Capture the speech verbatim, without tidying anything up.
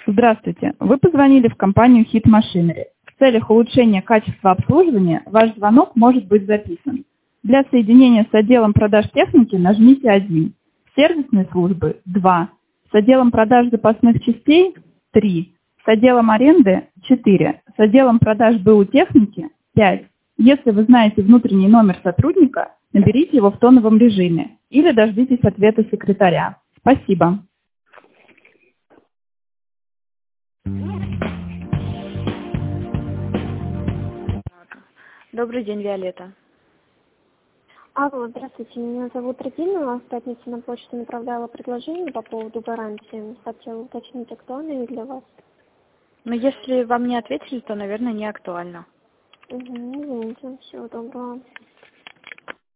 Здравствуйте. Вы позвонили в компанию Hit Machinery. В целях улучшения качества обслуживания ваш звонок может быть записан. Для соединения с отделом продаж техники нажмите один. Сервисные службы – два. С отделом продаж запасных частей – три. С отделом аренды – четыре. С отделом продаж БУ техники – пять. Если вы знаете внутренний номер сотрудника, наберите его в тоновом режиме или дождитесь ответа секретаря. Спасибо. Добрый день, Виолетта. Алло, здравствуйте, меня зовут Регина. В пятницу на почту направляла предложение по поводу гарантии. Хотела уточнить, актуально ли для вас. Но если вам не ответили, то, наверное, не актуально. Угу, извините. Всего доброго.